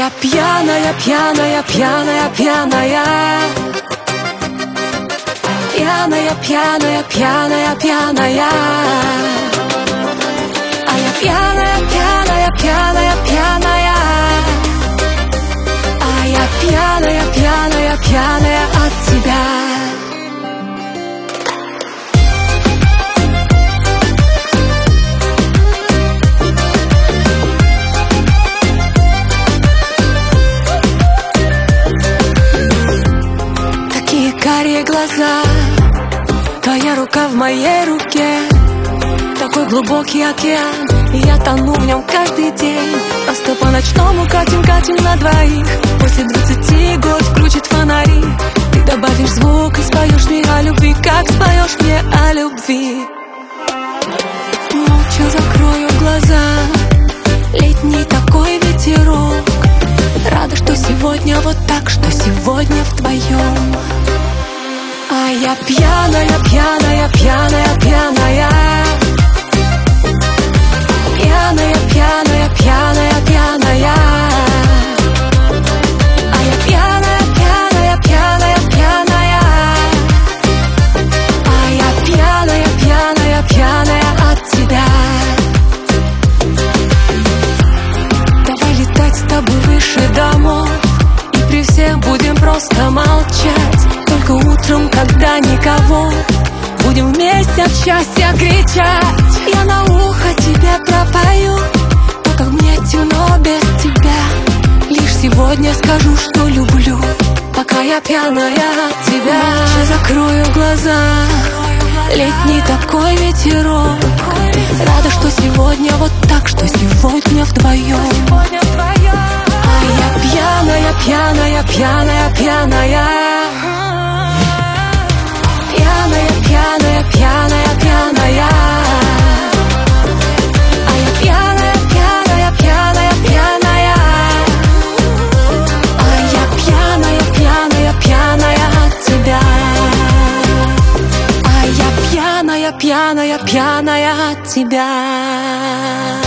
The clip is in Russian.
я пьяная, пьяная, пьяная, пьяная. Пьяная, пьяная, пьяная, пьяная. А я пьяная, пьяная, пьяная, пьяная. А я пьяная, пьяная, пьяная от тебя. Карие глаза, твоя рука в моей руке. Такой глубокий океан, и я тону в нем каждый день. Просто по ночному катим, катим на двоих. После 20 год включит фонари. Ты добавишь звук и споешь мне о любви, как споешь мне о любви. Молча закрою глаза, летний такой ветерок. Рада, что сегодня вот так, что сегодня вдвоем. А я пьяная, пьяная, пьяная, пьяная. Пьяная, пьяная, пьяная, пьяная. А я пьяная, пьяная, пьяная, пьяная. А я пьяная, пьяная, пьяная от тебя. Давай летать с тобой выше домов, и при всех будем просто молчать. Только утром, когда никого, будем вместе от счастья кричать. Я на ухо тебе пропою, то, как мне темно без тебя. Лишь сегодня скажу, что люблю, пока я пьяная от тебя. Молча закрою глаза, летний такой ветерок. Рада, что сегодня вот так, что сегодня вдвоем. А я пьяная, пьяная, пьяная, пьяная. Пьяная, пьяная, пьяная, пьяная. А я пьяная, пьяная, пьяная, пьяная. А я пьяная, пьяная, пьяная от тебя. А я пьяная, пьяная, пьяная от тебя.